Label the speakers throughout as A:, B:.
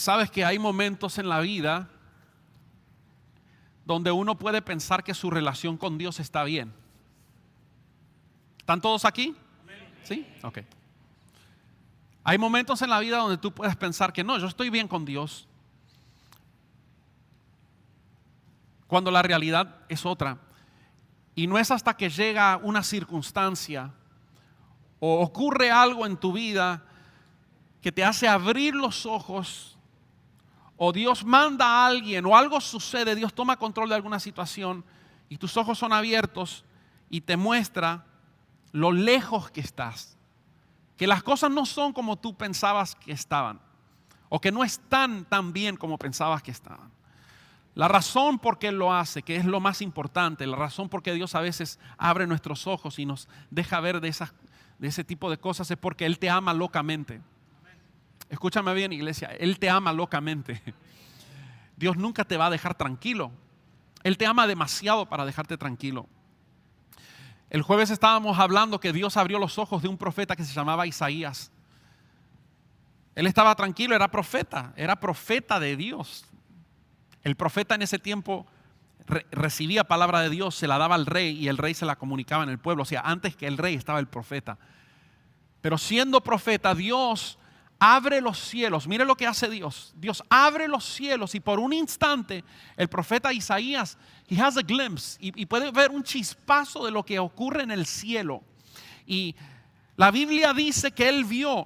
A: Sabes que hay momentos en la vida donde uno puede pensar que su relación con Dios está bien. ¿Están todos aquí? ¿Sí? Ok. Hay momentos en la vida donde tú puedes pensar que no, yo estoy bien con Dios, cuando la realidad es otra. Y no es hasta que llega una circunstancia o ocurre algo en tu vida que te hace abrir los ojos, o Dios manda a alguien, o algo sucede, Dios toma control de alguna situación y tus ojos son abiertos y te muestra lo lejos que estás, que las cosas no son como tú pensabas que estaban, o que no están tan bien como pensabas que estaban. La razón por qué Él lo hace, que es lo más importante, la razón por qué Dios a veces abre nuestros ojos y nos deja ver de ese tipo de cosas, es porque Él te ama locamente. Escúchame bien, iglesia, Él te ama locamente. Dios nunca te va a dejar tranquilo. Él te ama demasiado para dejarte tranquilo. El jueves estábamos hablando que Dios abrió los ojos de un profeta que se llamaba Isaías. Él estaba tranquilo, era profeta de Dios. El profeta en ese tiempo recibía palabra de Dios, se la daba al rey y el rey se la comunicaba en el pueblo. O sea, antes que el rey estaba el profeta. Pero siendo profeta, Dios abre los cielos. Mire lo que hace Dios. Dios abre los cielos y por un instante el profeta Isaías, he has a glimpse y puede ver un chispazo de lo que ocurre en el cielo. Y la Biblia dice que él vio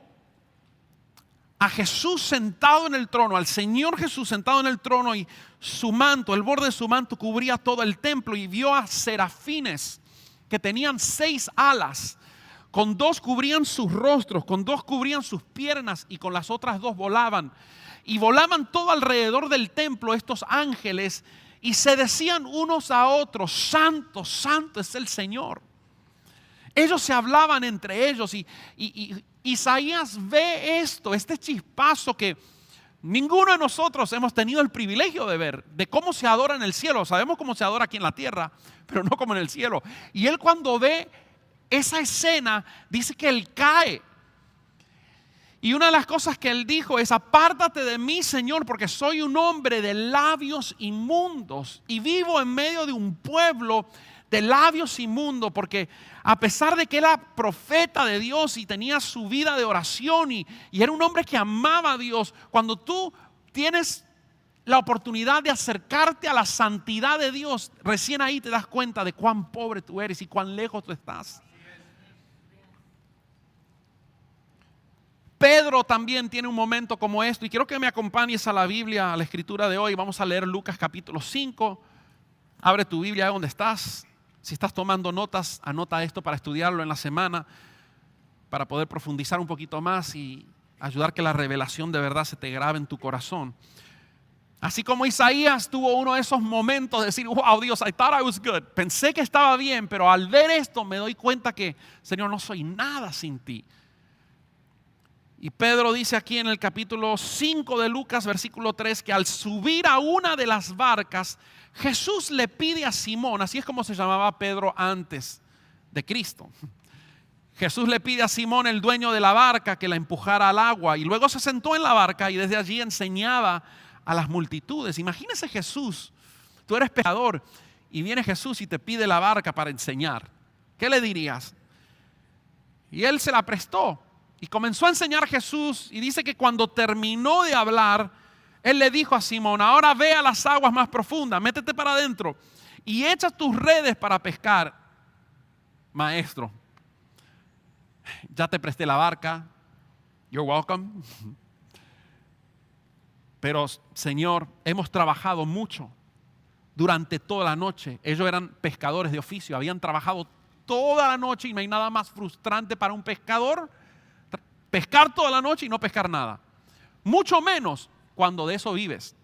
A: a Jesús sentado en el trono, al Señor Jesús sentado en el trono, y su manto, el borde de su manto cubría todo el templo, y vio a serafines que tenían 6 alas. Con 2 cubrían sus rostros, con 2 cubrían sus piernas y con las otras 2 volaban. Y volaban todo alrededor del templo estos ángeles y se decían unos a otros: Santo, santo es el Señor. Ellos se hablaban entre ellos y Isaías ve este chispazo que ninguno de nosotros hemos tenido el privilegio de ver, de cómo se adora en el cielo. Sabemos cómo se adora aquí en la tierra, pero no como en el cielo. Y él, cuando ve esa escena, dice que él cae. Y una de las cosas que él dijo es: apártate de mí, Señor, porque soy un hombre de labios inmundos y vivo en medio de un pueblo de labios inmundos. Porque a pesar de que era profeta de Dios y tenía su vida de oración y era un hombre que amaba a Dios, cuando tú tienes la oportunidad de acercarte a la santidad de Dios, recién ahí te das cuenta de cuán pobre tú eres y cuán lejos tú estás. Pedro también tiene un momento como esto, y quiero que me acompañes a la Biblia, a la escritura de hoy. Vamos a leer Lucas capítulo 5. Abre tu Biblia ahí donde estás. Si estás tomando notas, anota esto para estudiarlo en la semana, para poder profundizar un poquito más y ayudar que la revelación de verdad se te grabe en tu corazón. Así como Isaías tuvo uno de esos momentos de decir: wow, Dios, I thought I was good. Pensé que estaba bien, pero al ver esto me doy cuenta que, Señor, no soy nada sin ti. Y Pedro dice aquí en el capítulo 5 de Lucas, versículo 3, que al subir a una de las barcas, Jesús le pide a Simón, así es como se llamaba Pedro antes de Cristo. Jesús le pide a Simón, el dueño de la barca, que la empujara al agua, y luego se sentó en la barca y desde allí enseñaba a las multitudes. Imagínese Jesús, tú eres pecador y viene Jesús y te pide la barca para enseñar. ¿Qué le dirías? Y él se la prestó. Y comenzó a enseñar Jesús, y dice que cuando terminó de hablar, él le dijo a Simón: ahora ve a las aguas más profundas, métete para adentro y echa tus redes para pescar. Maestro, ya te presté la barca, you're welcome. Pero Señor, hemos trabajado mucho durante toda la noche. Ellos eran pescadores de oficio, habían trabajado toda la noche, y no hay nada más frustrante para un pescador pescar toda la noche y no pescar nada. Mucho menos cuando de eso vives.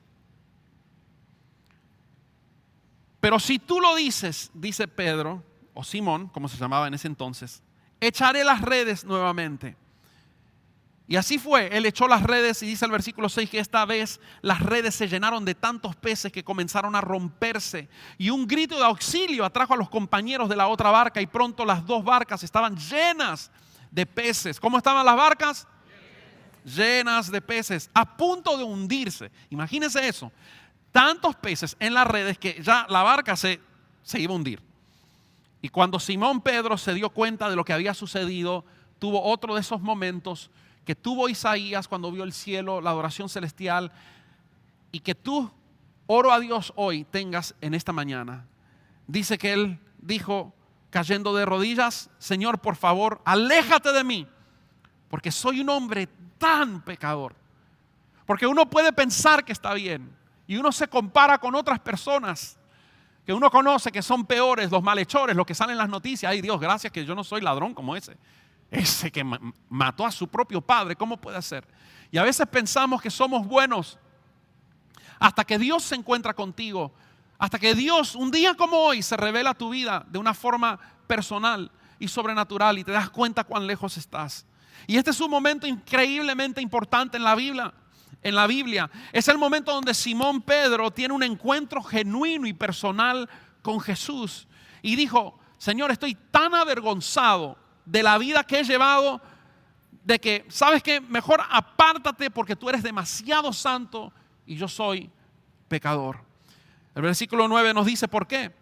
A: Pero si tú lo dices, dice Pedro, o Simón, como se llamaba en ese entonces, echaré las redes nuevamente. Y así fue, él echó las redes, y dice el versículo 6 que esta vez las redes se llenaron de tantos peces que comenzaron a romperse. Y un grito de auxilio atrajo a los compañeros de la otra barca, y pronto las 2 barcas estaban llenas de peces. ¿Cómo estaban las barcas? llenas de peces, a punto de hundirse. Imagínense eso. Tantos peces en las redes que ya la barca se iba a hundir. Y cuando Simón Pedro se dio cuenta de lo que había sucedido, tuvo otro de esos momentos que tuvo Isaías cuando vio el cielo, la adoración celestial, y que tú, oro a Dios hoy, tengas en esta mañana. Dice que él dijo, cayendo de rodillas: Señor, por favor, aléjate de mí, porque soy un hombre tan pecador. Porque uno puede pensar que está bien y uno se compara con otras personas que uno conoce que son peores, los malhechores, los que salen en las noticias. Ay, Dios, gracias que yo no soy ladrón como ese que mató a su propio padre. ¿Cómo puede ser? Y a veces pensamos que somos buenos hasta que Dios se encuentra contigo, hasta que Dios un día como hoy se revela a tu vida de una forma personal y sobrenatural y te das cuenta cuán lejos estás. Y este es un momento increíblemente importante en la Biblia. Es el momento donde Simón Pedro tiene un encuentro genuino y personal con Jesús y dijo: Señor, estoy tan avergonzado de la vida que he llevado, de que, ¿sabes qué? Mejor apártate, porque tú eres demasiado santo y yo soy pecador. El versículo 9 nos dice por qué.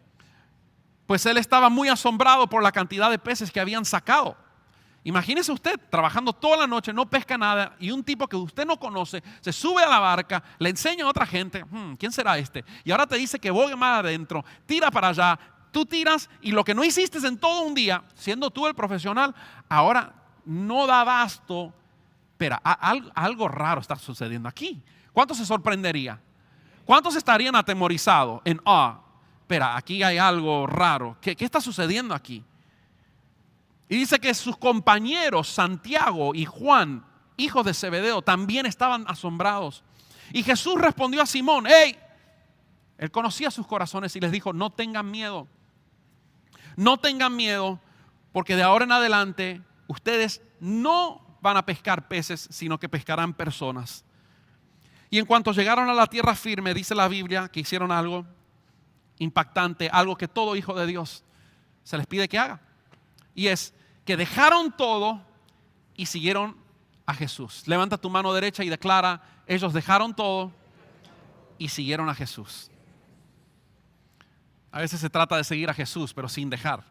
A: Pues él estaba muy asombrado por la cantidad de peces que habían sacado. Imagínese usted trabajando toda la noche, no pesca nada, y un tipo que usted no conoce se sube a la barca, le enseña a otra gente: ¿quién será este? Y ahora te dice que voy más adentro, tira para allá, tú tiras, y lo que no hiciste en todo un día, siendo tú el profesional, ahora no da abasto. Pero algo raro está sucediendo aquí. ¿Cuántos se sorprendería? ¿Cuántos estarían atemorizados en espera, aquí hay algo raro? ¿Qué está sucediendo aquí? Y dice que sus compañeros Santiago y Juan, hijos de Zebedeo, también estaban asombrados. Y Jesús respondió a Simón: ¡hey! Él conocía sus corazones y les dijo: no tengan miedo. No tengan miedo, porque de ahora en adelante ustedes no van a pescar peces, sino que pescarán personas. Y en cuanto llegaron a la tierra firme, dice la Biblia que hicieron algo impactante, algo que todo hijo de Dios se les pide que haga. Y es que dejaron todo y siguieron a Jesús. Levanta tu mano derecha y declara: ellos dejaron todo y siguieron a Jesús. A veces se trata de seguir a Jesús, pero sin dejar.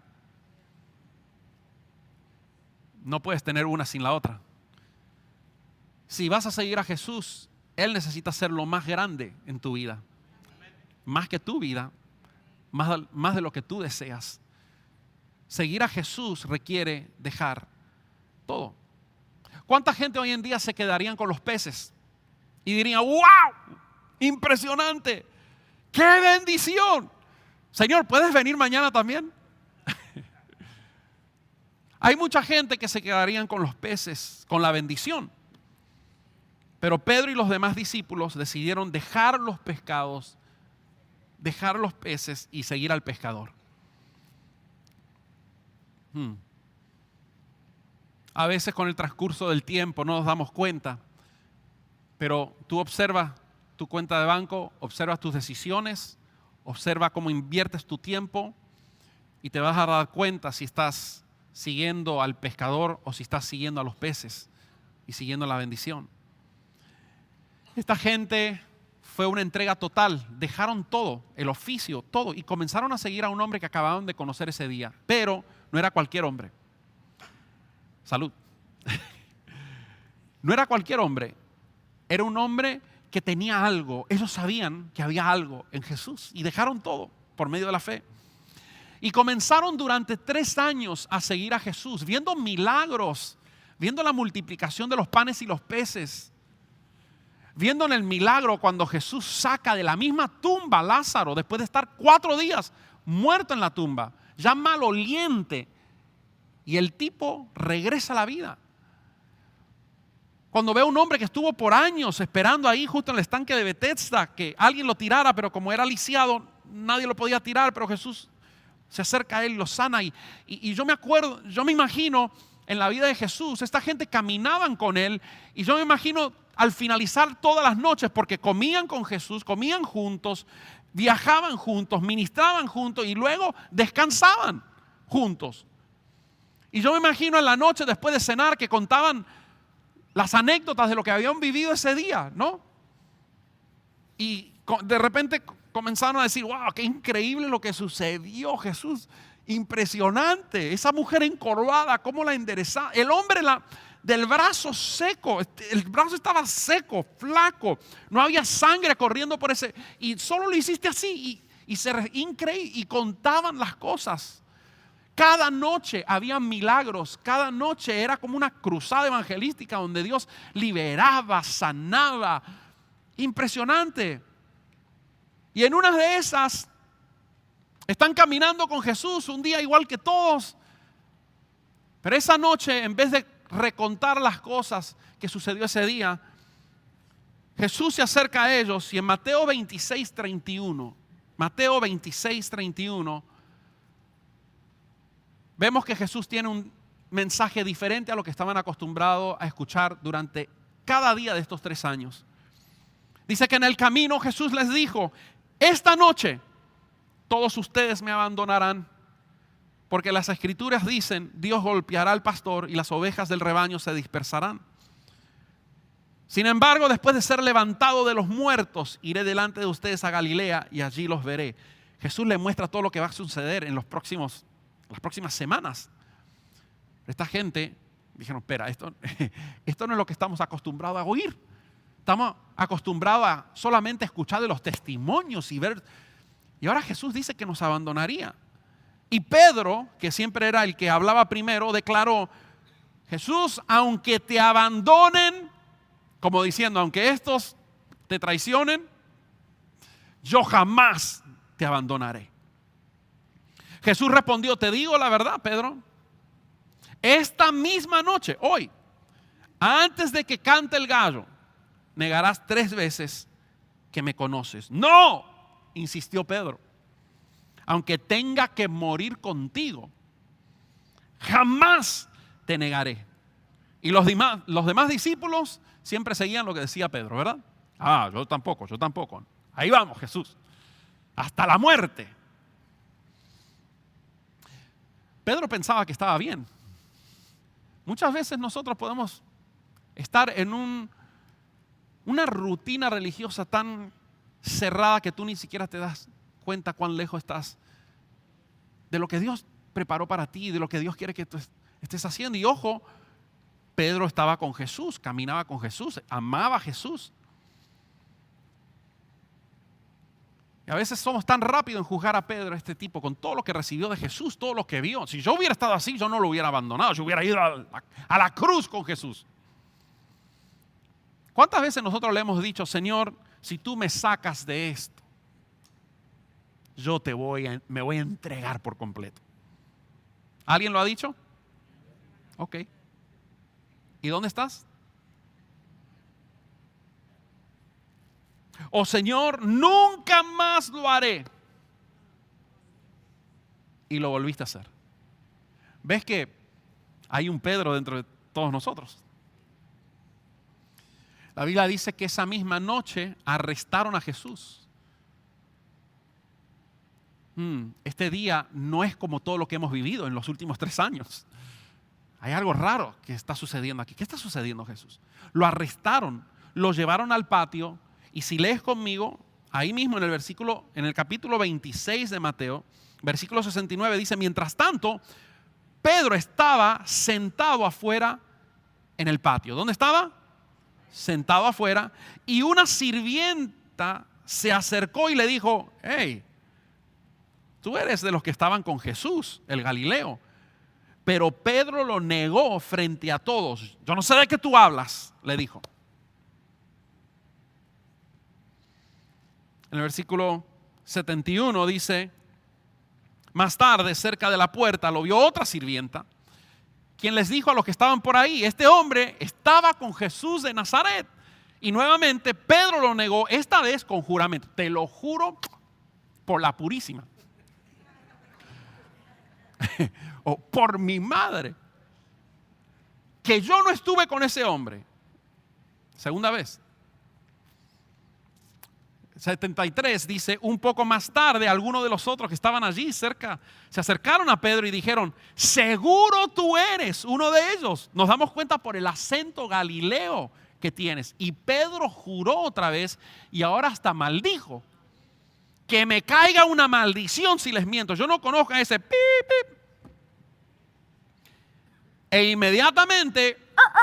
A: No puedes tener una sin la otra. Si vas a seguir a Jesús, Él necesita ser lo más grande en tu vida. Más que tu vida, más de lo que tú deseas. Seguir a Jesús requiere dejar todo. ¿Cuánta gente hoy en día se quedarían con los peces y dirían: ¡wow! ¡Impresionante! ¡Qué bendición! Señor, ¿puedes venir mañana también? Hay mucha gente que se quedarían con los peces, con la bendición. Pero Pedro y los demás discípulos decidieron dejar los pescados, dejar los peces y seguir al pescador. A veces con el transcurso del tiempo no nos damos cuenta, pero tú observas tu cuenta de banco, observas tus decisiones, observa cómo inviertes tu tiempo y te vas a dar cuenta si estás siguiendo al pescador o si estás siguiendo a los peces y siguiendo la bendición. Esta gente fue una entrega total, dejaron todo, el oficio, todo, y comenzaron a seguir a un hombre que acababan de conocer ese día, pero no era cualquier hombre. Salud. No era cualquier hombre, era un hombre que tenía algo. Ellos sabían que había algo en Jesús y dejaron todo por medio de la fe. Y comenzaron durante 3 años a seguir a Jesús, viendo milagros, viendo la multiplicación de los panes y los peces, viendo en el milagro cuando Jesús saca de la misma tumba a Lázaro después de estar 4 días muerto en la tumba, ya maloliente, y el tipo regresa a la vida. Cuando ve a un hombre que estuvo por años esperando ahí justo en el estanque de Betesda que alguien lo tirara, pero como era lisiado nadie lo podía tirar, pero Jesús se acerca a él y lo sana. Y yo me acuerdo, yo me imagino en la vida de Jesús, esta gente caminaban con él, y yo me imagino al finalizar todas las noches, porque comían con Jesús, comían juntos, viajaban juntos, ministraban juntos y luego descansaban juntos. Y yo me imagino en la noche después de cenar que contaban las anécdotas de lo que habían vivido ese día, ¿no? Y de repente comenzaron a decir, wow, qué increíble lo que sucedió, Jesús, impresionante. Esa mujer encorvada, cómo la enderezaba. El hombre del brazo seco, el brazo estaba seco, flaco, no había sangre corriendo por ese, y solo lo hiciste así, increíble, y contaban las cosas. Cada noche había milagros, cada noche era como una cruzada evangelística donde Dios liberaba, sanaba, impresionante. Y en una de esas están caminando con Jesús un día igual que todos, pero esa noche, en vez de recontar las cosas que sucedió ese día, Jesús se acerca a ellos y en Mateo 26:31, vemos que Jesús tiene un mensaje diferente a lo que estaban acostumbrados a escuchar durante cada día de estos 3 años. Dice que en el camino Jesús les dijo: esta noche todos ustedes me abandonarán, porque las escrituras dicen, Dios golpeará al pastor y las ovejas del rebaño se dispersarán. Sin embargo, después de ser levantado de los muertos, iré delante de ustedes a Galilea y allí los veré. Jesús les muestra todo lo que va a suceder en las próximas semanas. Esta gente dijeron, espera, esto no es lo que estamos acostumbrados a oír. Estamos acostumbrados a solamente escuchar de los testimonios y ver. Y ahora Jesús dice que nos abandonaría. Y Pedro, que siempre era el que hablaba primero, declaró: Jesús, aunque te abandonen, como diciendo, aunque estos te traicionen, yo jamás te abandonaré. Jesús respondió: te digo la verdad, Pedro, esta misma noche, hoy, antes de que cante el gallo, negarás 3 veces que me conoces. No, insistió Pedro, aunque tenga que morir contigo, jamás te negaré. Y los demás discípulos siempre seguían lo que decía Pedro, ¿verdad? Yo tampoco. Ahí vamos, Jesús, hasta la muerte. Pedro pensaba que estaba bien. Muchas veces nosotros podemos estar en una rutina religiosa tan cerrada que tú ni siquiera te das cuenta cuán lejos estás de lo que Dios preparó para ti, de lo que Dios quiere que tú estés haciendo. Y ojo, Pedro estaba con Jesús, caminaba con Jesús, amaba a Jesús. Y a veces somos tan rápidos en juzgar a Pedro, este tipo, con todo lo que recibió de Jesús, todo lo que vio. Si yo hubiera estado así, yo no lo hubiera abandonado, yo hubiera ido a la cruz con Jesús. ¿Cuántas veces nosotros le hemos dicho, Señor, si tú me sacas de esto, yo me voy a entregar por completo? ¿Alguien lo ha dicho? Ok. ¿Y dónde estás? Oh Señor, nunca más lo haré. Y lo volviste a hacer. ¿Ves que hay un Pedro dentro de todos nosotros? La Biblia dice que esa misma noche arrestaron a Jesús. Este día no es como todo lo que hemos vivido en los últimos 3 años. Hay algo raro que está sucediendo aquí. ¿Qué está sucediendo, Jesús? Lo arrestaron, lo llevaron al patio. Y si lees conmigo, ahí mismo en el capítulo 26 de Mateo, versículo 69, dice: mientras tanto, Pedro estaba sentado afuera en el patio. ¿Dónde estaba? Sentado afuera. Y una sirvienta se acercó y le dijo: hey, tú eres de los que estaban con Jesús, el Galileo. Pero Pedro lo negó frente a todos. Yo no sé de qué tú hablas, le dijo. En el versículo 71 dice: más tarde, cerca de la puerta, lo vio otra sirvienta, quien les dijo a los que estaban por ahí: este hombre estaba con Jesús de Nazaret. Y nuevamente Pedro lo negó, esta vez con juramento. Te lo juro por la purísima. O por mi madre, que yo no estuve con ese hombre. Segunda vez. 73 dice, un poco más tarde, algunos de los otros que estaban allí cerca se acercaron a Pedro y dijeron, seguro tú eres uno de ellos. Nos damos cuenta por el acento galileo que tienes. Y Pedro juró otra vez y ahora hasta maldijo. Que me caiga una maldición si les miento. Yo no conozco a ese pip, pip. E inmediatamente,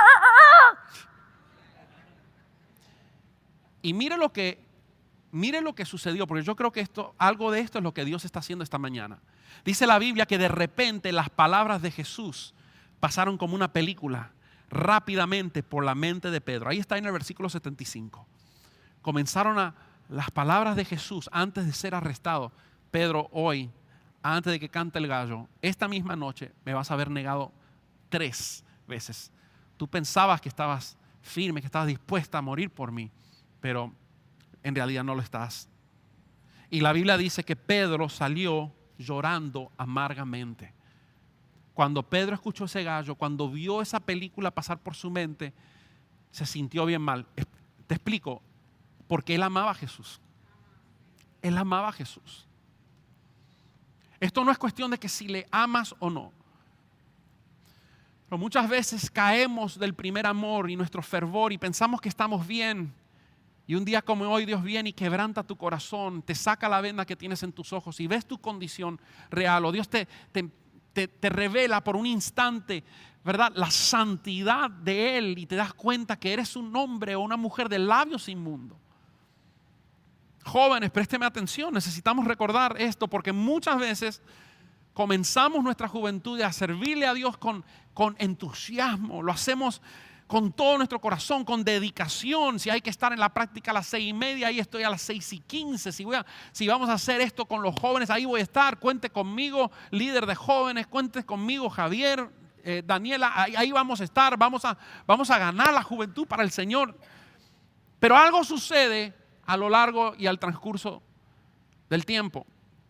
A: y mire lo que sucedió, porque yo creo que algo de esto es lo que Dios está haciendo esta mañana. Dice la Biblia que de repente las palabras de Jesús pasaron como una película rápidamente por la mente de Pedro. Ahí está en el versículo 75. Comenzaron las palabras de Jesús antes de ser arrestado. Pedro, hoy, antes de que cante el gallo, esta misma noche me vas a haber negado 3 veces. Tú pensabas que estabas firme, que estabas dispuesta a morir por mí, pero en realidad no lo estás. Y la Biblia dice que Pedro salió llorando amargamente. Cuando Pedro escuchó ese gallo, cuando vio esa película pasar por su mente, se sintió bien mal. Te explico, porque él amaba a Jesús. Él amaba a Jesús. Esto no es cuestión de que si le amas o no. Pero muchas veces caemos del primer amor y nuestro fervor y pensamos que estamos bien. Y un día como hoy Dios viene y quebranta tu corazón, te saca la venda que tienes en tus ojos y ves tu condición real. O Dios te revela por un instante, ¿verdad?, la santidad de Él y te das cuenta que eres un hombre o una mujer de labios inmundos. Jóvenes, présteme atención, necesitamos recordar esto porque muchas veces comenzamos nuestra juventud a servirle a Dios con entusiasmo, lo hacemos con todo nuestro corazón, con dedicación. Si hay que estar en la práctica a las 6:30, ahí estoy a las 6:15. Si vamos a hacer esto con los jóvenes, ahí voy a estar. Cuente conmigo, líder de jóvenes, cuente conmigo, Javier, Daniela, ahí vamos a estar. Vamos a ganar la juventud para el Señor. Pero algo sucede a lo largo y al transcurso del tiempo.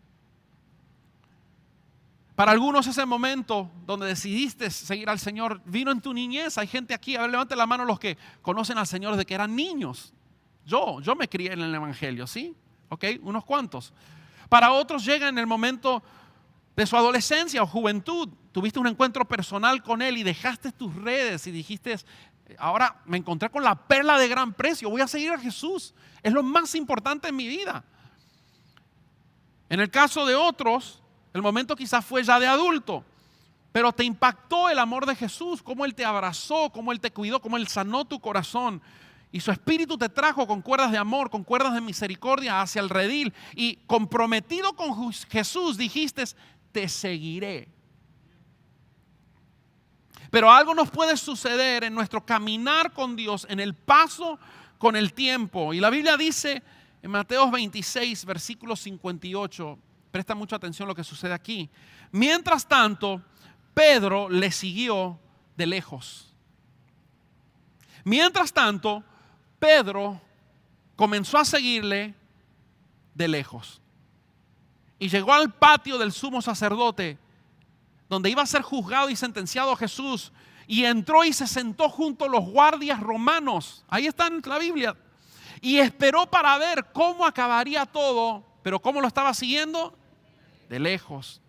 A: Para algunos ese momento donde decidiste seguir al Señor vino en tu niñez. Hay gente aquí, a ver, levante la mano los que conocen al Señor desde que eran niños. Yo me crié en el Evangelio, ¿sí? ¿Ok? Unos cuantos. Para otros llega en el momento de su adolescencia o juventud. Tuviste un encuentro personal con Él y dejaste tus redes y dijiste, ahora me encontré con la perla de gran precio, voy a seguir a Jesús. Es lo más importante en mi vida. En el caso de otros, el momento quizás fue ya de adulto, pero te impactó el amor de Jesús, cómo Él te abrazó, cómo Él te cuidó, cómo Él sanó tu corazón. Y su espíritu te trajo con cuerdas de amor, con cuerdas de misericordia hacia el redil. Y comprometido con Jesús dijiste, te seguiré. Pero algo nos puede suceder en nuestro caminar con Dios, en el paso con el tiempo. Y la Biblia dice en Mateo 26, versículo 58, presta mucha atención a lo que sucede aquí. Mientras tanto, Pedro le siguió de lejos. Mientras tanto, Pedro comenzó a seguirle de lejos. Y llegó al patio del sumo sacerdote, donde iba a ser juzgado y sentenciado Jesús. Y entró y se sentó junto a los guardias romanos. Ahí está en la Biblia. Y esperó para ver cómo acabaría todo. Pero ¿cómo lo estaba siguiendo? De lejos.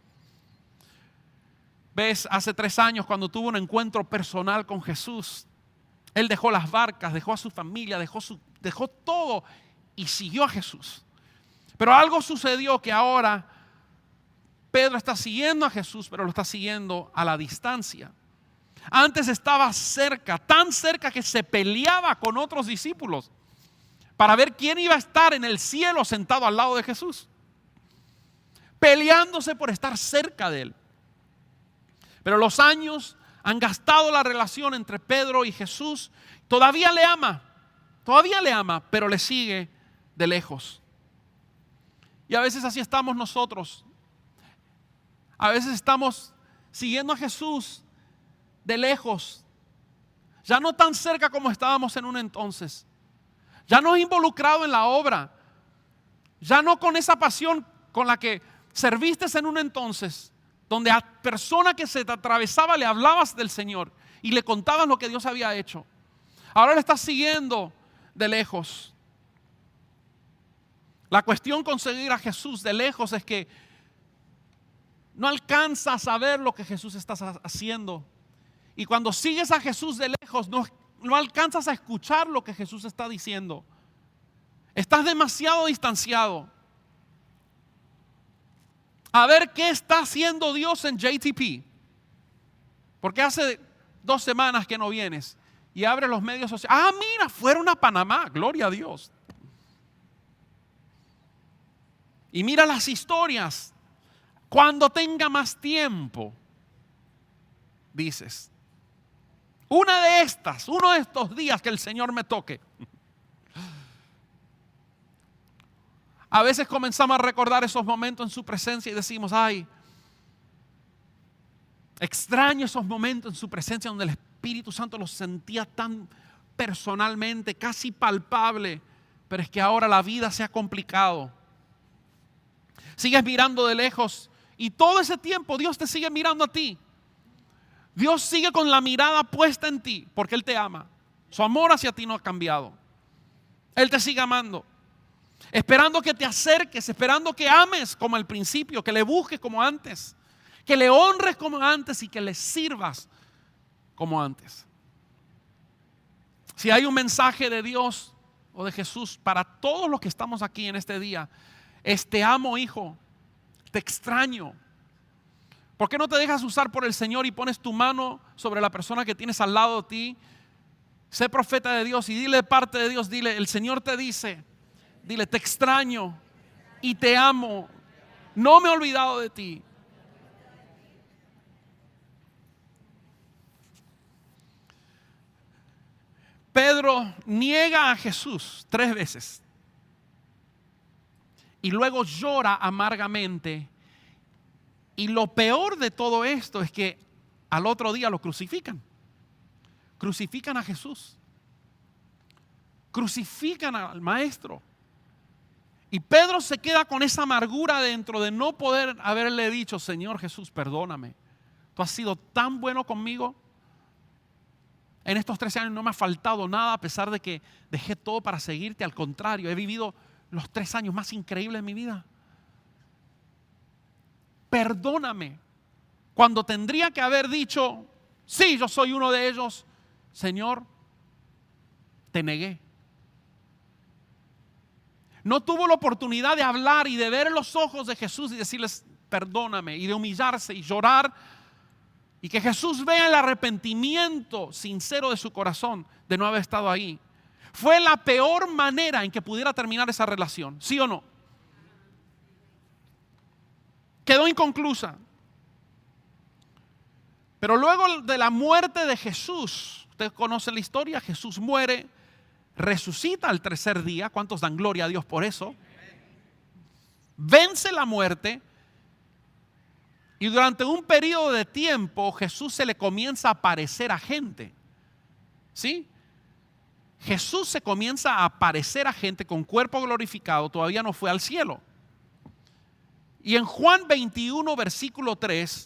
A: ¿Ves? Hace 3 años cuando tuvo un encuentro personal con Jesús, Él dejó las barcas, dejó a su familia, dejó todo y siguió a Jesús. Pero algo sucedió que ahora Pedro está siguiendo a Jesús, pero lo está siguiendo a la distancia. Antes estaba cerca, tan cerca que se peleaba con otros discípulos para ver quién iba a estar en el cielo sentado al lado de Jesús, peleándose por estar cerca de Él. Pero los años han gastado la relación entre Pedro y Jesús. Todavía le ama, pero le sigue de lejos. Y a veces así estamos nosotros. A veces estamos siguiendo a Jesús de lejos, ya no tan cerca como estábamos en un entonces, ya no involucrado en la obra, ya no con esa pasión con la que serviste en un entonces, donde a persona que se te atravesaba le hablabas del Señor y le contabas lo que Dios había hecho. Ahora le estás siguiendo de lejos. La cuestión con seguir a Jesús de lejos es que no alcanzas a ver lo que Jesús está haciendo. Y cuando sigues a Jesús de lejos, no alcanzas a escuchar lo que Jesús está diciendo. Estás demasiado distanciado. A ver qué está haciendo Dios en JTP. Porque hace 2 semanas que no vienes. Y abres los medios sociales. Ah, mira, fueron a Panamá. Gloria a Dios. Y mira las historias. Cuando tenga más tiempo, dices, uno de estos días que el Señor me toque. A veces comenzamos a recordar esos momentos en su presencia y decimos, ay, extraño esos momentos en su presencia donde el Espíritu Santo los sentía tan personalmente, casi palpable, pero es que ahora la vida se ha complicado. Sigues mirando de lejos y todo ese tiempo Dios te sigue mirando a ti. Dios sigue con la mirada puesta en ti porque Él te ama. Su amor hacia ti no ha cambiado. Él te sigue amando. Esperando que te acerques, esperando que ames como al principio, que le busques como antes, que le honres como antes y que le sirvas como antes. Si hay un mensaje de Dios o de Jesús para todos los que estamos aquí en este día, es: te amo, hijo, te extraño. ¿Por qué no te dejas usar por el Señor y pones tu mano sobre la persona que tienes al lado de ti? Sé profeta de Dios y dile de parte de Dios, dile: el Señor te dice, dile, te extraño y te amo, no me he olvidado de ti. Pedro niega a Jesús 3 veces y luego llora amargamente. Y lo peor de todo esto es que al otro día lo crucifican. Crucifican a Jesús. Crucifican al maestro. Y Pedro se queda con esa amargura dentro de no poder haberle dicho: Señor Jesús, perdóname. Tú has sido tan bueno conmigo. En estos 13 años no me ha faltado nada, a pesar de que dejé todo para seguirte. Al contrario, he vivido los 3 años más increíbles de mi vida. Perdóname. Cuando tendría que haber dicho: sí, yo soy uno de ellos, Señor, te negué. No tuvo la oportunidad de hablar y de ver los ojos de Jesús y decirles: perdóname, y de humillarse y llorar, y que Jesús vea el arrepentimiento sincero de su corazón de no haber estado ahí. Fue la peor manera en que pudiera terminar esa relación, ¿sí o no? Quedó inconclusa. Pero luego de la muerte de Jesús, ustedes conocen la historia, Jesús muere, resucita al 3er día. ¿Cuántos dan gloria a Dios por eso? Vence la muerte. Y durante un periodo de tiempo Jesús se le comienza a aparecer a gente. ¿Sí? Jesús se comienza a aparecer a gente con cuerpo glorificado, todavía no fue al cielo. Y en Juan 21, versículo 3,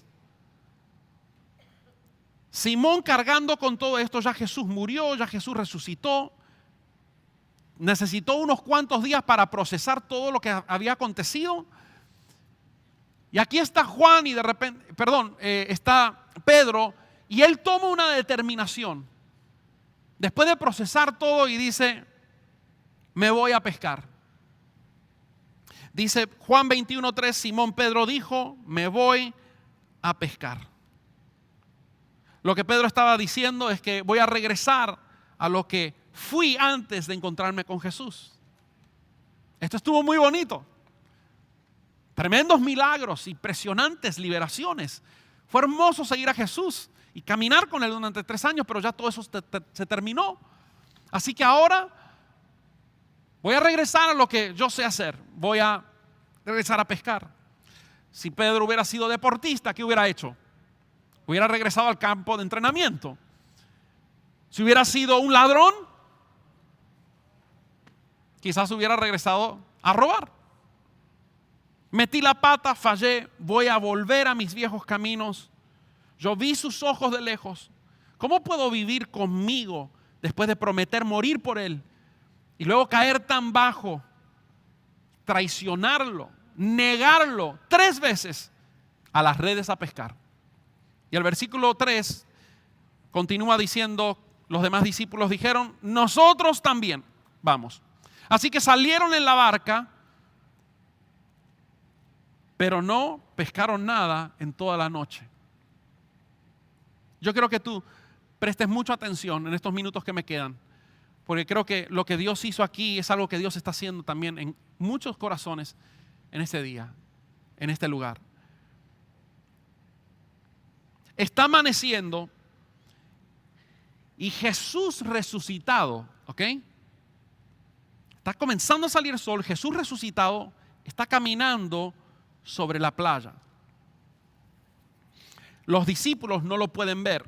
A: Simón cargando con todo esto, ya Jesús murió, ya Jesús resucitó, necesitó unos cuantos días para procesar todo lo que había acontecido. Y aquí está Juan y de repente, está Pedro, y él toma una determinación. Después de procesar todo y dice: me voy a pescar. Dice Juan 21:3, Simón Pedro dijo: me voy a pescar. Lo que Pedro estaba diciendo es que voy a regresar a lo que fui antes de encontrarme con Jesús. Esto estuvo muy bonito. Tremendos milagros, impresionantes liberaciones. Fue hermoso seguir a Jesús y caminar con Él durante 3 años, pero ya todo eso se terminó. Así que ahora voy a regresar a lo que yo sé hacer. Voy a regresar a pescar. Si Pedro hubiera sido deportista, ¿qué hubiera hecho? Hubiera regresado al campo de entrenamiento. Si hubiera sido un ladrón, quizás hubiera regresado a robar. Metí la pata, fallé, voy a volver a mis viejos caminos. Yo vi sus ojos de lejos. ¿Cómo puedo vivir conmigo después de prometer morir por Él y luego caer tan bajo? traicionarlo, negarlo 3 veces, a las redes a pescar. Y el versículo 3 continúa diciendo, los demás discípulos dijeron, nosotros también vamos. Así que salieron en la barca, pero no pescaron nada en toda la noche. Yo quiero que tú prestes mucha atención en estos minutos que me quedan, porque creo que lo que Dios hizo aquí es algo que Dios está haciendo también en muchos corazones en este día, en este lugar. Está amaneciendo y Jesús resucitado, ¿ok? Está comenzando a salir el sol, Jesús resucitado está caminando sobre la playa. Los discípulos no lo pueden ver.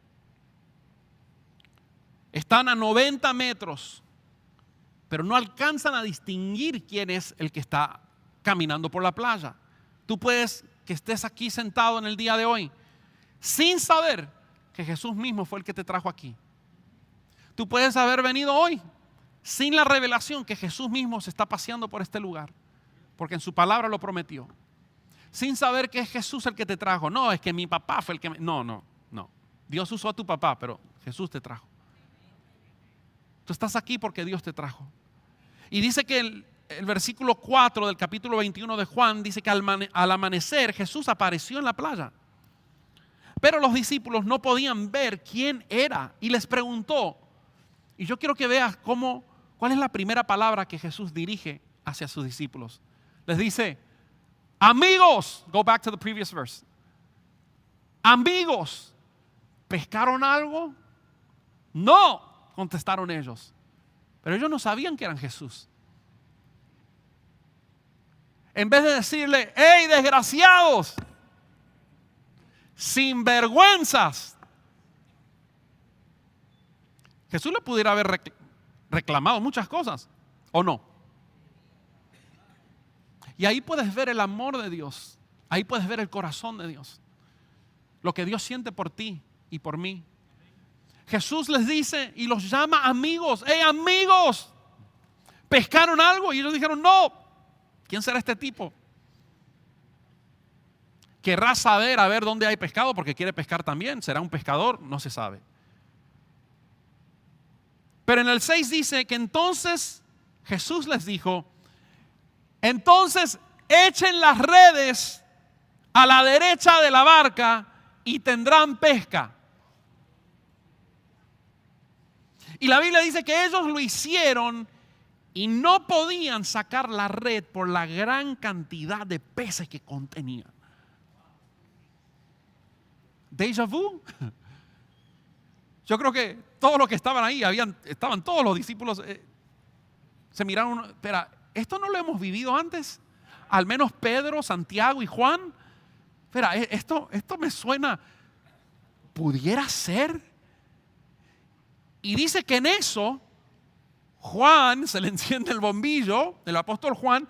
A: Están a 90 metros, pero no alcanzan a distinguir quién es el que está caminando por la playa. Tú puedes que estés aquí sentado en el día de hoy sin saber que Jesús mismo fue el que te trajo aquí. Tú puedes haber venido hoy sin la revelación que Jesús mismo se está paseando por este lugar, porque en su palabra lo prometió. Sin saber que es Jesús el que te trajo. No, es que mi papá fue el que me... No. Dios usó a tu papá, pero Jesús te trajo. Tú estás aquí porque Dios te trajo. Y dice que el versículo 4 del capítulo 21 de Juan dice que al amanecer Jesús apareció en la playa. Pero los discípulos no podían ver quién era y les preguntó. Y yo quiero que veas cuál es la primera palabra que Jesús dirige hacia sus discípulos. Les dice, amigos, go back to the previous verse. Amigos, ¿pescaron algo? No, contestaron ellos. Pero ellos no sabían que eran Jesús. En vez de decirle, hey, desgraciados, sinvergüenzas, Jesús le pudiera haber reclamado muchas cosas, ¿o no? Y ahí puedes ver el amor de Dios. Ahí puedes ver el corazón de Dios. Lo que Dios siente por ti y por mí. Jesús les dice y los llama amigos. ¡Hey, amigos! ¿Pescaron algo? Y ellos dijeron, no. ¿Quién será este tipo? ¿Querrá saber a ver dónde hay pescado porque quiere pescar también? ¿Será un pescador? No se sabe. Pero en el 6 dice que entonces Jesús les dijo, entonces echen las redes a la derecha de la barca y tendrán pesca. Y la Biblia dice que ellos lo hicieron y no podían sacar la red por la gran cantidad de peces que contenía. Déjà vu. Yo creo que todos los que estaban ahí, estaban todos los discípulos, se miraron, espera, ¿esto no lo hemos vivido antes? Al menos Pedro, Santiago y Juan. Espera, esto me suena, ¿pudiera ser? Y dice que en eso, Juan, se le enciende el bombillo, el apóstol Juan,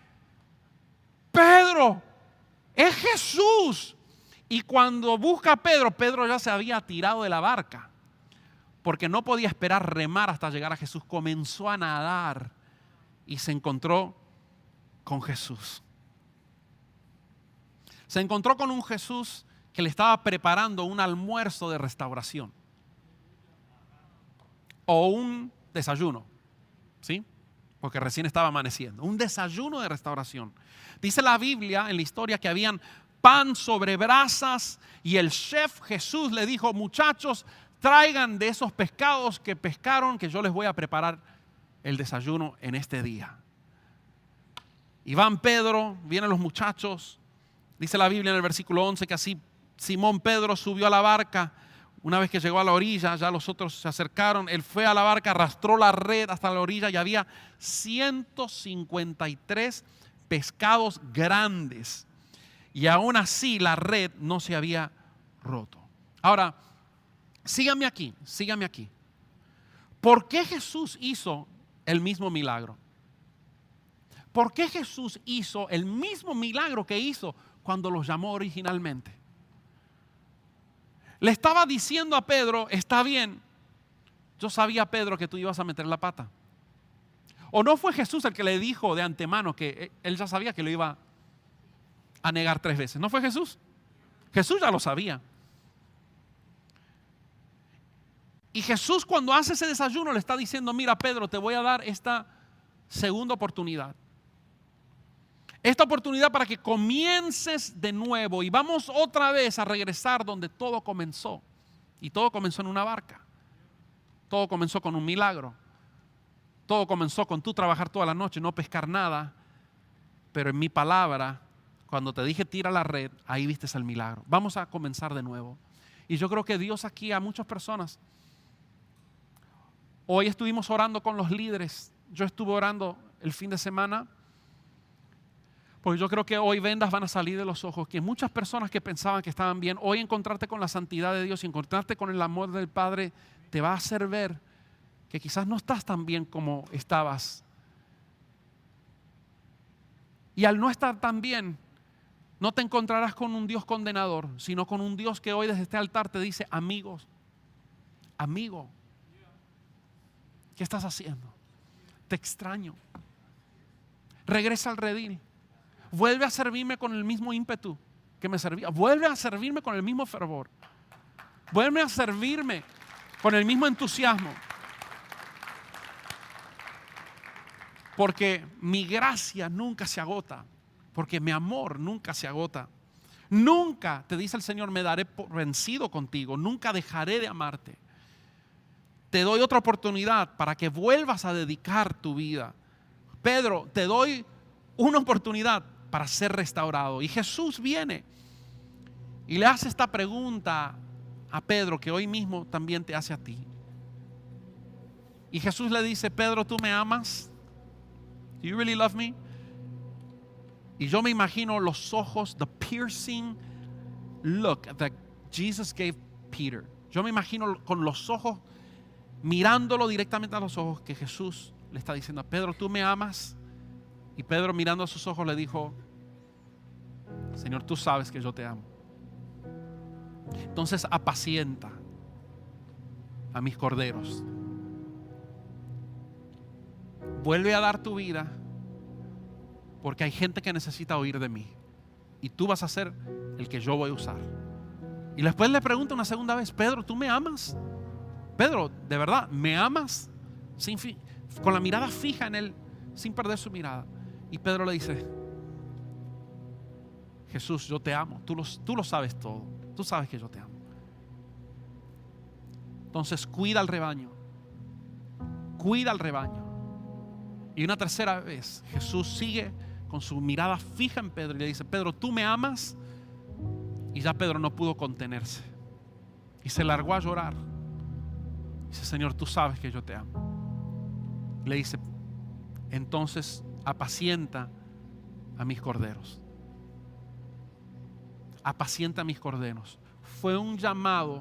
A: Pedro, es Jesús. Y cuando busca a Pedro, Pedro ya se había tirado de la barca, porque no podía esperar remar hasta llegar a Jesús. Comenzó a nadar y se encontró con Jesús. Se encontró con un Jesús que le estaba preparando un almuerzo de restauración o un desayuno, ¿sí? Porque recién estaba amaneciendo. Un desayuno de restauración. Dice la Biblia en la historia que habían pan sobre brasas y el chef Jesús le dijo, muchachos, traigan de esos pescados que pescaron, que yo les voy a preparar el desayuno en este día. Y van Pedro, vienen los muchachos. Dice la Biblia en el versículo 11 que así Simón Pedro subió a la barca. Una vez que llegó a la orilla, ya los otros se acercaron. Él fue a la barca, arrastró la red hasta la orilla y había 153 pescados grandes. Y aún así la red no se había roto. Ahora, síganme aquí. ¿Por qué Jesús hizo el mismo milagro? ¿Por qué Jesús hizo el mismo milagro que hizo cuando los llamó originalmente? Le estaba diciendo a Pedro, está bien, yo sabía, Pedro, que tú ibas a meter la pata. ¿O no fue Jesús el que le dijo de antemano que él ya sabía que lo iba a negar 3 veces? ¿No fue Jesús? Jesús ya lo sabía. Y Jesús, cuando hace ese desayuno, le está diciendo: mira, Pedro, te voy a dar esta segunda oportunidad. Esta oportunidad para que comiences de nuevo. Y vamos otra vez a regresar donde todo comenzó. Y todo comenzó en una barca. Todo comenzó con un milagro. Todo comenzó con tú trabajar toda la noche, no pescar nada. Pero en mi palabra, cuando te dije tira la red, ahí viste el milagro. Vamos a comenzar de nuevo. Y yo creo que Dios aquí a muchas personas. Hoy estuvimos orando con los líderes. Yo estuve orando el fin de semana. Porque yo creo que hoy vendas van a salir de los ojos. Que muchas personas que pensaban que estaban bien, hoy encontrarte con la santidad de Dios y encontrarte con el amor del Padre te va a hacer ver que quizás no estás tan bien como estabas. Y al no estar tan bien, no te encontrarás con un Dios condenador, sino con un Dios que hoy desde este altar te dice: amigos, amigo, ¿qué estás haciendo? Te extraño. Regresa al redil. Vuelve a servirme con el mismo ímpetu que me servía. Vuelve a servirme con el mismo fervor. Vuelve a servirme con el mismo entusiasmo. Porque mi gracia nunca se agota. Porque mi amor nunca se agota. Nunca, te dice el Señor, me daré por vencido contigo. Nunca dejaré de amarte. Te doy otra oportunidad para que vuelvas a dedicar tu vida. Pedro, te doy una oportunidad para ser restaurado. Y Jesús viene y le hace esta pregunta a Pedro, que hoy mismo también te hace a ti. Y Jesús le dice: Pedro, ¿tú me amas? Do you really love me? Y yo me imagino los ojos, the piercing look that Jesus gave Peter. Yo me imagino con los ojos, mirándolo directamente a los ojos, que Jesús le está diciendo: Pedro, ¿tú me amas? Y Pedro, mirando a sus ojos, le dijo: Señor, tú sabes que yo te amo. Entonces apacienta a mis corderos. Vuelve a dar tu vida, porque hay gente que necesita oír de mí. Y tú vas a ser el que yo voy a usar. Y después le pregunta una segunda vez: Pedro, ¿tú me amas? Pedro, ¿de verdad me amas? Con la mirada fija en él, sin perder su mirada. Y Pedro le dice: Jesús, yo te amo. Tú lo sabes todo. Tú sabes que yo te amo. Entonces cuida al rebaño. Cuida al rebaño. Y una tercera vez Jesús sigue con su mirada fija en Pedro y le dice: Pedro, ¿tú me amas? Y ya Pedro no pudo contenerse y se largó a llorar. Dice: Señor, tú sabes que yo te amo. Le dice: entonces apacienta a mis corderos. Apacienta a mis corderos. Fue un llamado.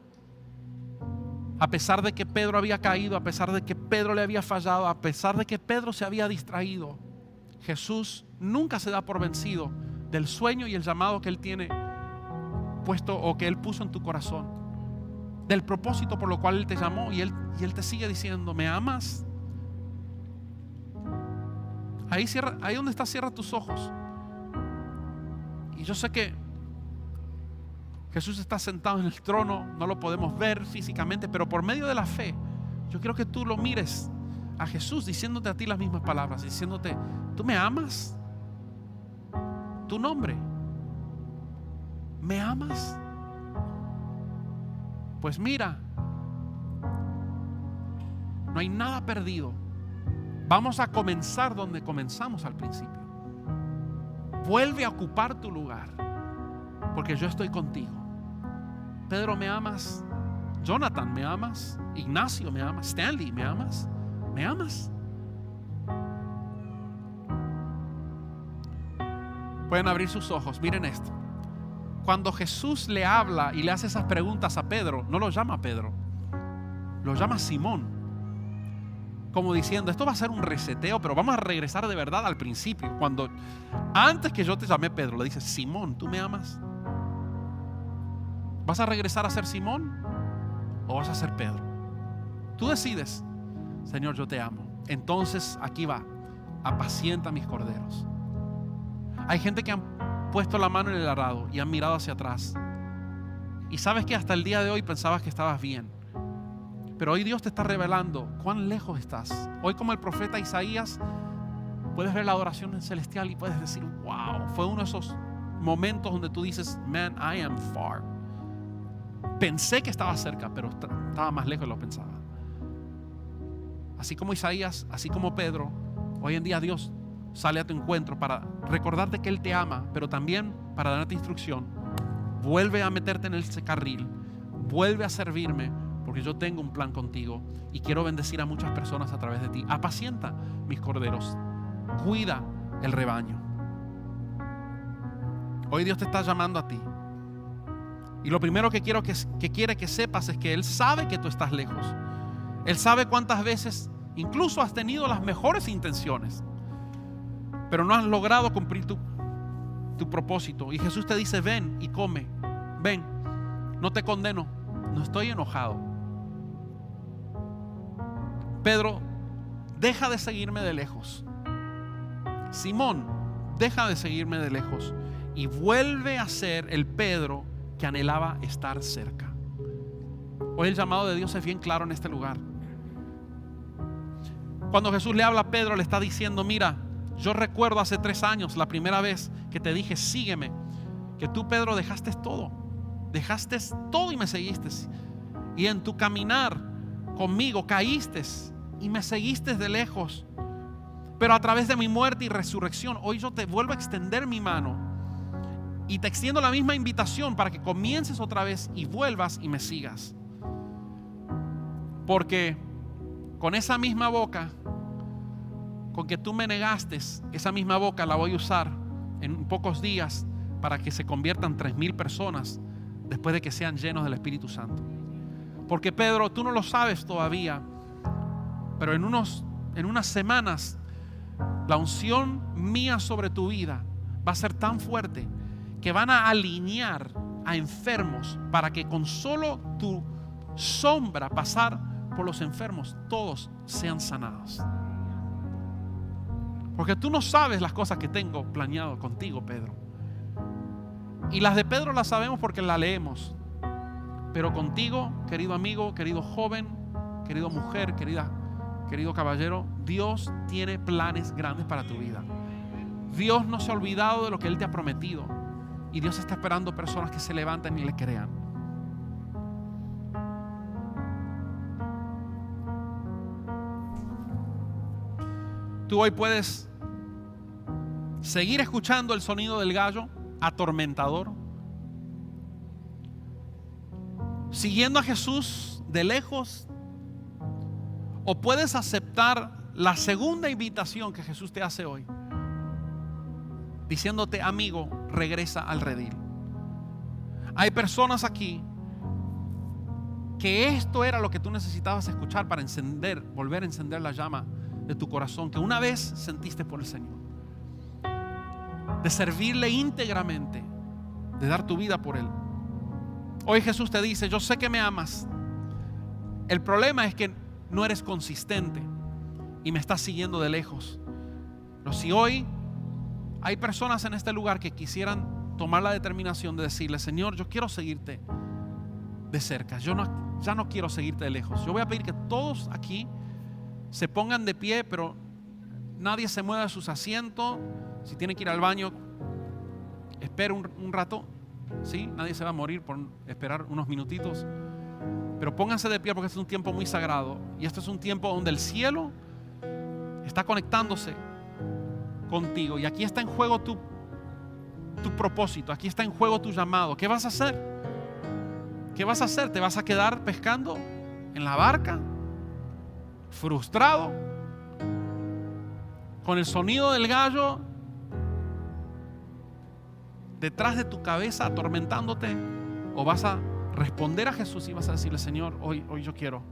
A: A pesar de que Pedro había caído, a pesar de que Pedro le había fallado, a pesar de que Pedro se había distraído, Jesús nunca se da por vencido del sueño y el llamado que Él tiene puesto, o que Él puso en tu corazón, del propósito por lo cual Él te llamó. Y Él te sigue diciendo: ¿me amas? Ahí donde estás, cierra tus ojos. Y yo sé que Jesús está sentado en el trono, no lo podemos ver físicamente, pero por medio de la fe, yo quiero que tú lo mires a Jesús diciéndote a ti las mismas palabras, diciéndote: ¿tú me amas? Tu nombre. ¿Me amas? Pues mira, no hay nada perdido. Vamos a comenzar donde comenzamos al principio. Vuelve a ocupar tu lugar, porque yo estoy contigo. Pedro, ¿me amas? Jonathan, ¿me amas? Ignacio, ¿me amas? Stanley, ¿me amas? ¿Me amas? Pueden abrir sus ojos, miren esto. Cuando Jesús le habla y le hace esas preguntas a Pedro, no lo llama Pedro, lo llama Simón. Como diciendo: esto va a ser un reseteo, pero vamos a regresar de verdad al principio. Cuando antes que yo te llamé Pedro, le dice: Simón, ¿tú me amas? ¿Vas a regresar a ser Simón o vas a ser Pedro? Tú decides. Señor, yo te amo. entonces aquí va, apacienta mis corderos. Hay gente que han puesto la mano en el arado y han mirado hacia atrás. Y sabes que hasta el día de hoy pensabas que estabas bien. Pero hoy Dios te está revelando cuán lejos estás. Hoy, como el profeta Isaías, puedes ver la adoración celestial y puedes decir, wow, fue uno de esos momentos donde tú dices, man, I am far. Pensé que estaba cerca, pero estaba más lejos de lo que pensaba. Así como Isaías, así como Pedro, hoy en día Dios sale a tu encuentro para recordarte que Él te ama, pero también para darte instrucción. Vuelve a meterte en ese carril, vuelve a servirme, porque yo tengo un plan contigo y quiero bendecir a muchas personas a través de ti. Apacienta mis corderos, cuida el rebaño. Hoy Dios te está llamando a ti. Y lo primero que quiere que sepas es que Él sabe que tú estás lejos. Él sabe cuántas veces incluso has tenido las mejores intenciones, pero no has logrado cumplir tu propósito. Y Jesús te dice, ven y come, ven, no te condeno, no estoy enojado. Pedro, deja de seguirme de lejos. Simón, deja de seguirme de lejos y vuelve a ser el Pedro que anhelaba estar cerca. Hoy el llamado de Dios es bien claro en este lugar. Cuando Jesús le habla a Pedro, le está diciendo, mira, yo recuerdo hace 3 años, la primera vez que te dije, sígueme, que tú, Pedro, dejaste todo y me seguiste. Y en tu caminar conmigo caíste y me seguiste de lejos. Pero a través de mi muerte y resurrección, hoy yo te vuelvo a extender mi mano y te extiendo la misma invitación para que comiences otra vez y vuelvas y me sigas. Porque con esa misma boca con que tú me negaste, esa misma boca la voy a usar en pocos días para que se conviertan 3,000 personas después de que sean llenos del Espíritu Santo. Porque Pedro, tú no lo sabes todavía, pero en unas semanas la unción mía sobre tu vida va a ser tan fuerte que van a alinear a enfermos para que con solo tu sombra pasar por los enfermos todos sean sanados. Porque tú no sabes las cosas que tengo planeado contigo, Pedro. Y las de Pedro las sabemos porque las leemos. Pero contigo, querido amigo, querido joven, querido mujer, querido caballero, Dios tiene planes grandes para tu vida. Dios no se ha olvidado de lo que Él te ha prometido. Y Dios está esperando personas que se levanten y le crean. Tú hoy puedes seguir escuchando el sonido del gallo atormentador, siguiendo a Jesús de lejos, o puedes aceptar la segunda invitación que Jesús te hace hoy, diciéndote, amigo, regresa al redil. Hay personas aquí que esto era lo que tú necesitabas escuchar para volver a encender la llama de tu corazón que una vez sentiste por el Señor, de servirle íntegramente, de dar tu vida por Él. Hoy Jesús te dice, yo sé que me amas. El problema es que no eres consistente y me estás siguiendo de lejos. Pero si hoy hay personas en este lugar que quisieran tomar la determinación de decirle, Señor, yo quiero seguirte de cerca, ya no quiero seguirte de lejos. Yo voy a pedir que todos aquí se pongan de pie, pero nadie se mueva de sus asientos. Si tienen que ir al baño, espere un rato. ¿Sí? Nadie se va a morir por esperar unos minutitos. Pero pónganse de pie porque este es un tiempo muy sagrado. Y este es un tiempo donde el cielo está conectándose contigo. Y aquí está en juego tu propósito. Aquí está en juego tu llamado. ¿Qué vas a hacer? ¿Qué vas a hacer? ¿Te vas a quedar pescando en la barca? Frustrado, con el sonido del gallo detrás de tu cabeza atormentándote, o vas a responder a Jesús y vas a decirle, Señor, hoy yo quiero,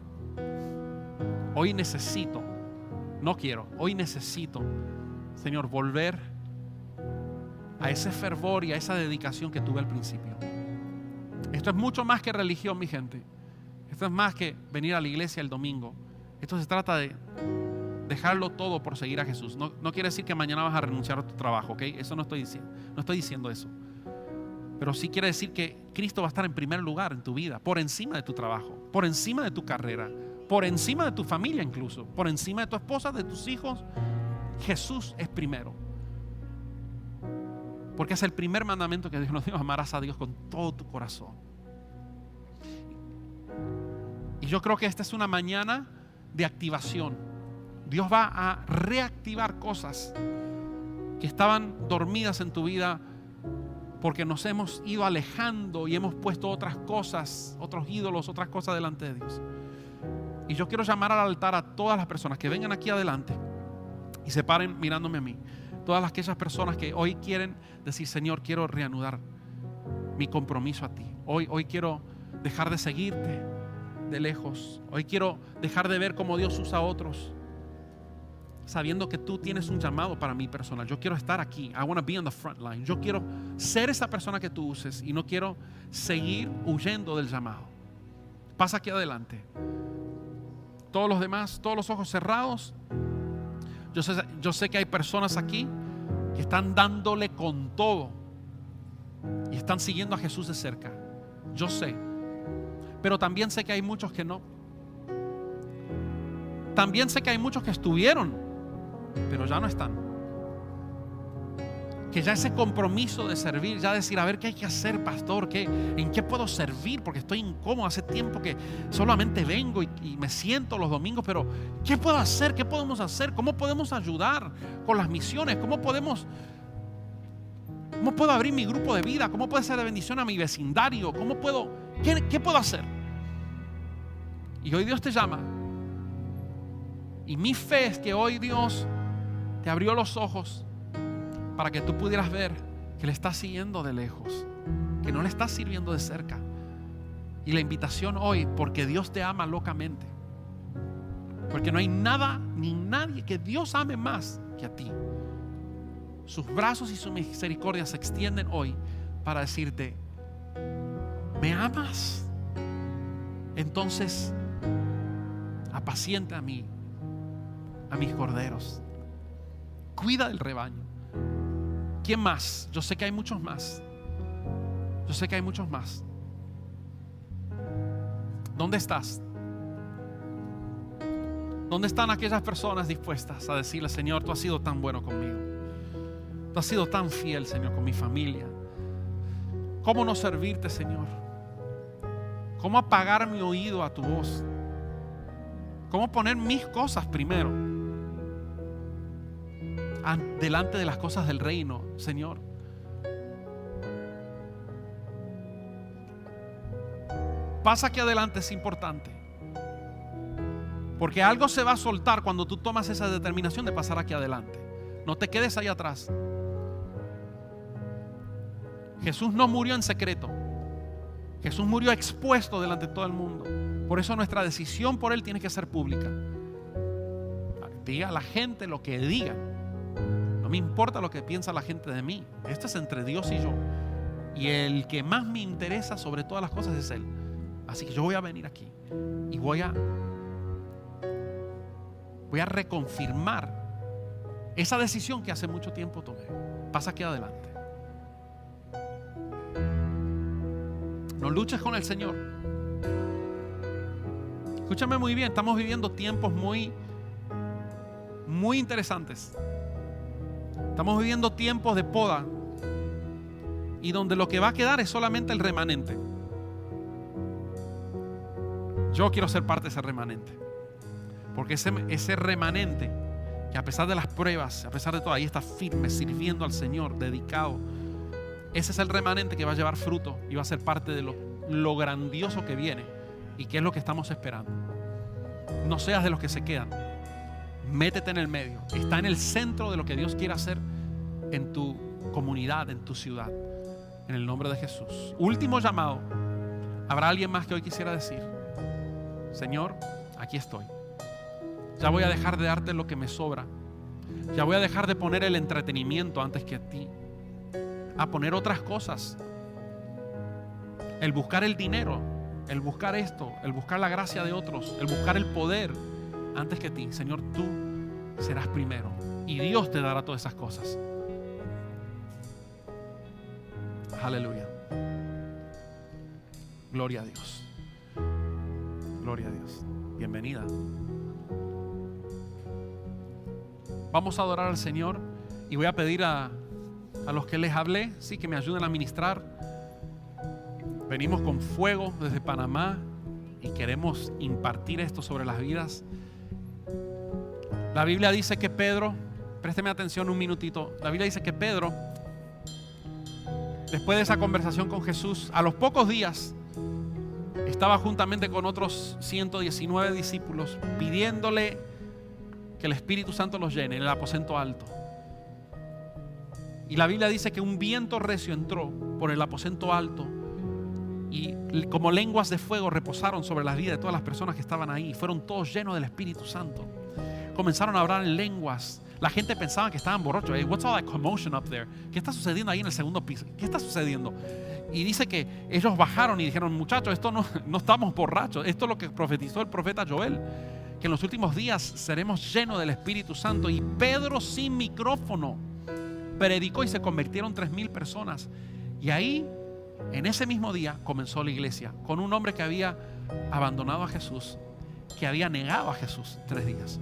A: hoy necesito, no quiero, hoy necesito, Señor, volver a ese fervor y a esa dedicación que tuve al principio. Esto es mucho más que religión, mi gente. Esto es más que venir a la iglesia el domingo. Esto se trata de dejarlo todo por seguir a Jesús. No quiere decir que mañana vas a renunciar a tu trabajo, ¿ok? Eso no estoy diciendo. No estoy diciendo eso. Pero sí quiere decir que Cristo va a estar en primer lugar en tu vida, por encima de tu trabajo, por encima de tu carrera, por encima de tu familia incluso, por encima de tu esposa, de tus hijos. Jesús es primero. Porque es el primer mandamiento que Dios nos dio: amarás a Dios con todo tu corazón. Y yo creo que esta es una mañana de activación. Dios va a reactivar cosas que estaban dormidas en tu vida porque nos hemos ido alejando y hemos puesto otras cosas, otros ídolos, otras cosas delante de Dios. Y yo quiero llamar al altar a todas las personas que vengan aquí adelante y se paren mirándome a mí. Todas aquellas personas que hoy quieren decir: Señor, quiero reanudar mi compromiso a ti. Hoy quiero dejar de seguirte de lejos. Hoy quiero dejar de ver cómo Dios usa a otros, sabiendo que tú tienes un llamado para mí personal. Yo quiero estar aquí. I want to be on the front line. Yo quiero ser esa persona que tú uses y no quiero seguir huyendo del llamado. Pasa aquí adelante. Todos los demás, todos los ojos cerrados. Yo sé que hay personas aquí que están dándole con todo y están siguiendo a Jesús de cerca. Yo sé. Pero también sé que hay muchos que no. También sé que hay muchos que estuvieron, pero ya no están. Que ya ese compromiso de servir, ya decir: a ver, ¿qué hay que hacer, pastor? ¿En qué puedo servir? Porque estoy incómodo. Hace tiempo que solamente vengo y me siento los domingos, pero ¿qué puedo hacer? ¿Qué podemos hacer? ¿Cómo podemos ayudar con las misiones? ¿Cómo puedo abrir mi grupo de vida? ¿Cómo puede ser de bendición a mi vecindario? ¿Qué puedo hacer? Y hoy Dios te llama. Y mi fe es que hoy Dios te abrió los ojos para que tú pudieras ver que le estás siguiendo de lejos, que no le estás sirviendo de cerca. Y la invitación hoy, porque Dios te ama locamente, porque no hay nada ni nadie que Dios ame más que a ti. Sus brazos y su misericordia se extienden hoy para decirte: ¿me amas? Entonces apacienta a mis corderos. Cuida del rebaño. ¿Quién más? Yo sé que hay muchos más. Yo sé que hay muchos más. ¿Dónde estás? ¿Dónde están aquellas personas dispuestas a decirle: Señor, tú has sido tan bueno conmigo? Tú has sido tan fiel, Señor, con mi familia. ¿Cómo no servirte, Señor? ¿Cómo apagar mi oído a tu voz? ¿Cómo poner mis cosas primero delante de las cosas del reino, Señor? Pasa aquí adelante, es importante, porque algo se va a soltar cuando tú tomas esa determinación de pasar aquí adelante. No te quedes ahí atrás. Jesús no murió en secreto. Jesús murió expuesto delante de todo el mundo. Por eso nuestra decisión por Él tiene que ser pública. Diga a la gente lo que digan. No me importa lo que piensa la gente de mí. Esto es entre Dios y yo. Y el que más me interesa sobre todas las cosas es Él. Así que yo voy a venir aquí y voy a reconfirmar esa decisión que hace mucho tiempo tomé. Pasa aquí adelante. No luches con el Señor. Escúchame muy bien, estamos viviendo tiempos muy interesantes. Estamos viviendo tiempos de poda y donde lo que va a quedar es solamente el remanente. Yo quiero ser parte de ese remanente, porque ese remanente que a pesar de las pruebas, a pesar de todo, ahí está firme, sirviendo al Señor, dedicado. Ese es el remanente que va a llevar fruto y va a ser parte de lo grandioso que viene y que es lo que estamos esperando. No seas de los que se quedan. Métete en el medio. Está en el centro de lo que Dios quiere hacer en tu comunidad, en tu ciudad. En el nombre de Jesús. Último llamado. ¿Habrá alguien más que hoy quisiera decir: Señor, aquí estoy? Ya voy a dejar de darte lo que me sobra. Ya voy a dejar de poner el entretenimiento antes que a ti, a poner otras cosas, el buscar el dinero, el buscar esto, el buscar la gracia de otros, el buscar el poder antes que ti. Señor, tú serás primero. Y Dios te dará todas esas cosas. Aleluya. Gloria a Dios. Gloria a Dios. Bienvenida. Vamos a adorar al Señor y voy a pedir a los que les hablé, sí, que me ayuden a ministrar. Venimos con fuego desde Panamá y queremos impartir esto sobre las vidas. La Biblia dice que Pedro, présteme atención un minutito, la Biblia dice que Pedro, después de esa conversación con Jesús, a los pocos días estaba juntamente con otros 119 discípulos pidiéndole que el Espíritu Santo los llene en el aposento alto. Y la Biblia dice que un viento recio entró por el aposento alto y como lenguas de fuego reposaron sobre las vidas de todas las personas que estaban ahí. Fueron todos llenos del Espíritu Santo. Comenzaron a hablar en lenguas. La gente pensaba que estaban borrachos. Hey, what's all that commotion up there? ¿Qué está sucediendo ahí en el segundo piso? ¿Qué está sucediendo? Y dice que ellos bajaron y dijeron, muchachos, esto no estamos borrachos. Esto es lo que profetizó el profeta Joel, que en los últimos días seremos llenos del Espíritu Santo. Y Pedro, sin micrófono, predicó y se convirtieron 3,000 personas. Y ahí, en ese mismo día, comenzó la iglesia con un hombre que había abandonado a Jesús, que había negado a Jesús 3 días.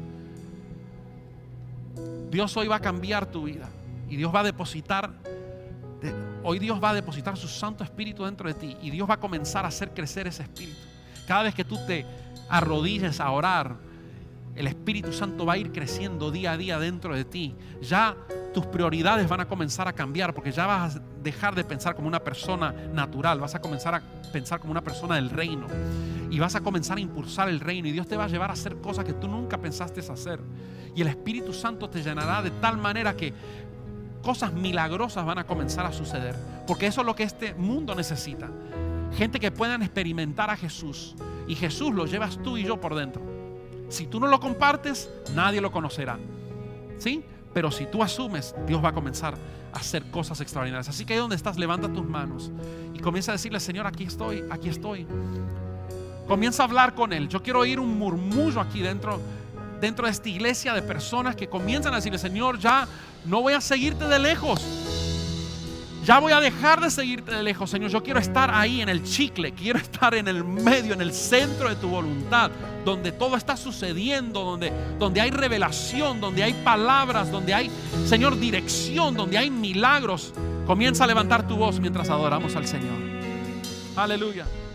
A: Dios hoy va a cambiar tu vida y Dios va a depositar, hoy Dios va a depositar su Santo Espíritu dentro de ti y Dios va a comenzar a hacer crecer ese Espíritu. Cada vez que tú te arrodilles a orar, el Espíritu Santo va a ir creciendo día a día dentro de ti. Ya tus prioridades van a comenzar a cambiar, porque ya vas a dejar de pensar como una persona natural, vas a comenzar a pensar como una persona del reino y vas a comenzar a impulsar el reino y Dios te va a llevar a hacer cosas que tú nunca pensaste hacer y el Espíritu Santo te llenará de tal manera que cosas milagrosas van a comenzar a suceder, porque eso es lo que este mundo necesita. Gente que puedan experimentar a Jesús, y Jesús lo llevas tú y yo por dentro. Si tú no lo compartes, nadie lo conocerá, ¿sí? Pero si tú asumes, Dios va a comenzar a hacer cosas extraordinarias. Así que ahí donde estás, levanta tus manos y comienza a decirle, Señor, aquí estoy, aquí estoy. Comienza a hablar con Él. Yo quiero oír un murmullo aquí dentro de esta iglesia de personas que comienzan a decirle, Señor, ya no voy a seguirte de lejos. Ya voy a dejar de seguirte de lejos, Señor. Yo quiero estar ahí en el chicle, quiero estar en el medio, en el centro de tu voluntad, donde todo está sucediendo, donde hay revelación, donde hay palabras, donde hay, Señor, dirección, donde hay milagros. Comienza a levantar tu voz mientras adoramos al Señor. Aleluya.